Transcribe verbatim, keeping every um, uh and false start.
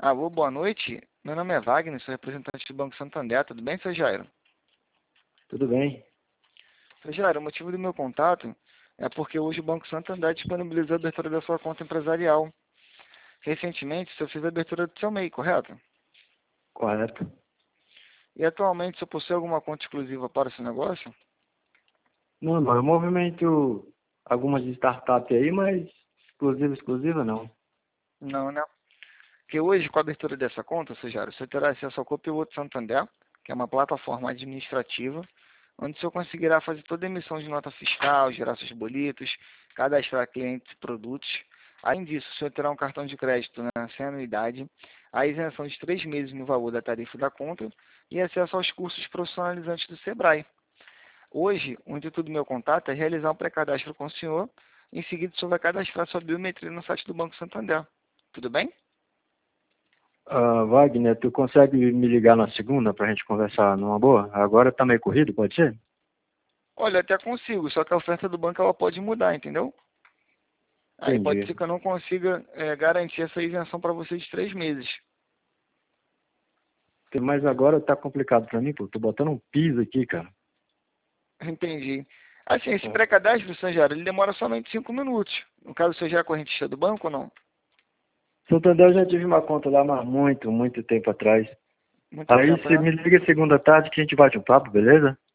Alô, boa noite. Meu nome é Wagner, sou representante do Banco Santander. Tudo bem, seu Jairo? Tudo bem. Seu Jairo, o motivo do meu contato é porque hoje o Banco Santander disponibilizou a abertura da sua conta empresarial. Recentemente, o senhor fez a abertura do seu M E I, correto? Correto. E atualmente, o senhor possui alguma conta exclusiva para o seu negócio? Não, não, eu movimento algumas startups aí, mas exclusiva, exclusiva não. Não, né? Porque hoje, com a abertura dessa conta, seu Jairo, você terá acesso ao Copiloto Santander, que é uma plataforma administrativa, onde o senhor conseguirá fazer toda a emissão de nota fiscal, gerar seus boletos, cadastrar clientes e produtos. Além disso, o senhor terá um cartão de crédito, né, sem anuidade, a isenção de três meses no valor da tarifa da conta e acesso aos cursos profissionalizantes do Sebrae. Hoje, o intuito do meu contato é realizar um pré-cadastro com o senhor. Em seguida, o senhor vai cadastrar sua biometria no site do Banco Santander. Tudo bem? Ah, Wagner, tu consegue me ligar na segunda pra gente conversar numa boa? Agora tá meio corrido, pode ser? Olha, até consigo, só que a oferta do banco ela pode mudar, entendeu? Aí pode Entendi. ser que eu não consiga é, garantir essa isenção para você de três meses. Mas agora tá complicado pra mim, pô. Tô botando um piso aqui, cara. Entendi. Assim, esse É. pré-cadastro, Sanjaro, ele demora somente cinco minutos. No caso, você já é correntista do banco ou não? Santander eu já tive uma conta lá, mas muito, muito tempo atrás. Muito Aí tempo, você né? me liga segunda tarde que a gente bate um papo, beleza?